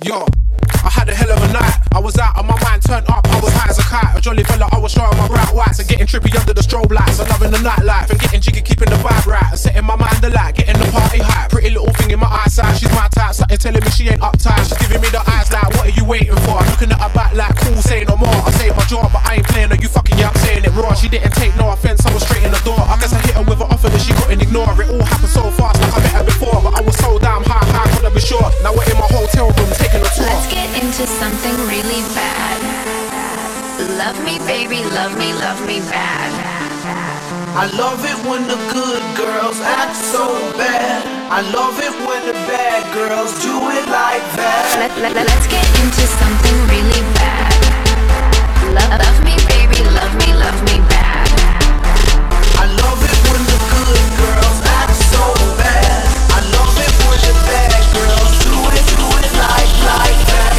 Yo, I had a hell of a night. I was out on my mind, turned up, I was high as a kite. A jolly fella, I was showing my bright whites and getting trippy under the strobe lights. I'm loving the nightlife and getting jiggy, keeping the vibe right and setting my mind alight, getting the party high. Pretty little thing in my eyesight, she's my type, something telling me she ain't uptight. She's giving me the eyes like, what are you waiting for? I'm looking at her back like, cool, say no more. I saved my jaw, but I ain't playing her, you fucking yeah, I'm saying it raw. She didn't take no offense, I was straight in the door. I guess I hit her with an offer that she couldn't ignore. It all happened so fast, like I met her before, but I was so damn high, couldn't be sure. Now we're in my hotel room, taking a tour. Let's get into something really bad. Love me, baby, love me bad. I love it when the good girls act so bad. I love it when the bad girls do it like that. Let's get into something really bad. Love me, baby, love me bad. I love it when the good girls act so bad. I love it when the bad girls do it like that.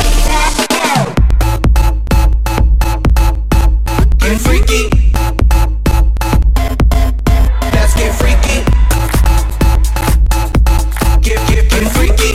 Get freaky. Let's get freaky. Get freaky.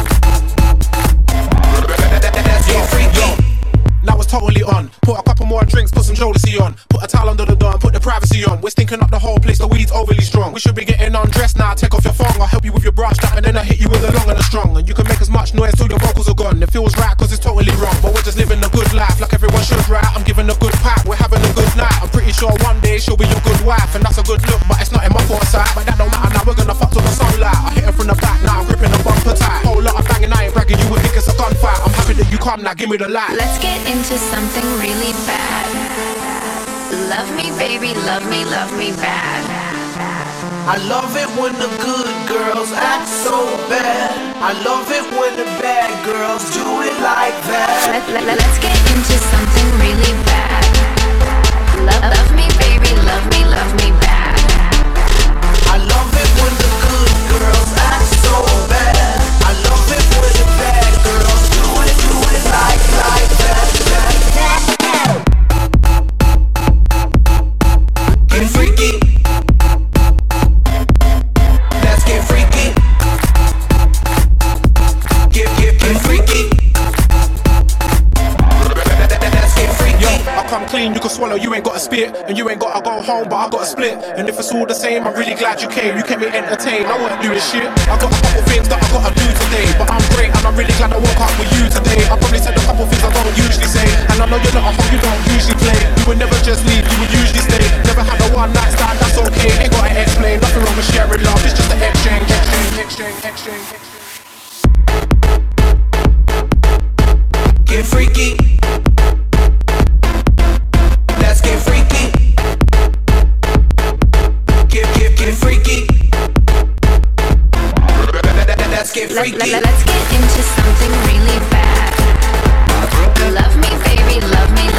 Let's get freaky. Now it's totally on. Put a couple more drinks, put some Jodeci on. Put a towel under the door and put the privacy on. We're stinking up the whole place, the weed's overly strong. We should be getting undressed now, take off your thong. I'll help you with your brush strap and then I'll hit you with the long and the strong. And you can make as much noise till your vocals are gone. It feels right cause it's totally wrong, but we're just living a good life like everyone should, right? I'm giving a good pipe, we're having a good night. I'm pretty sure one day she'll be your good wife. And that's a good look, but it's not in my foresight. But that don't matter now, we're gonna fuck till the sunlight. I hit her from the back, now I'm gripping the bumper tight. Whole lot of banging, I ain't bragging, you would think it's a gunfight. I'm happy that you come now, give me the light. Let's get into something really bad. Love me, baby, love me bad. I love it when the good girls act so bad. I love it when the bad girls do it like that. Let's get into something really bad. Love me, baby, love me bad. I love it when the good girls act so bad. I love it when the bad girls do it like that. Get freaky. Let's get freaky. Get freaky. Let's get freaky. Yo, I come clean, you can swallow, you ain't gotta spit. And you ain't gotta go home, but I gotta split. And if it's all the same, I'm really glad you came. You kept me entertained, I wasn't doing shit. I got a couple things that I gotta do today, but I'm great and I'm really glad I woke up with you today. I probably said a couple things I don't usually say, and I know you're not a hoe, you don't usually play. You would never just leave, you would usually stay. Never had a one night stand, that's okay. Ain't gotta explain, nothing wrong with sharing love. It's just an exchange. Get freaky. Let's get freaky. Get freaky. Let's get freaky. Let's get into something really bad. Love me, baby, love me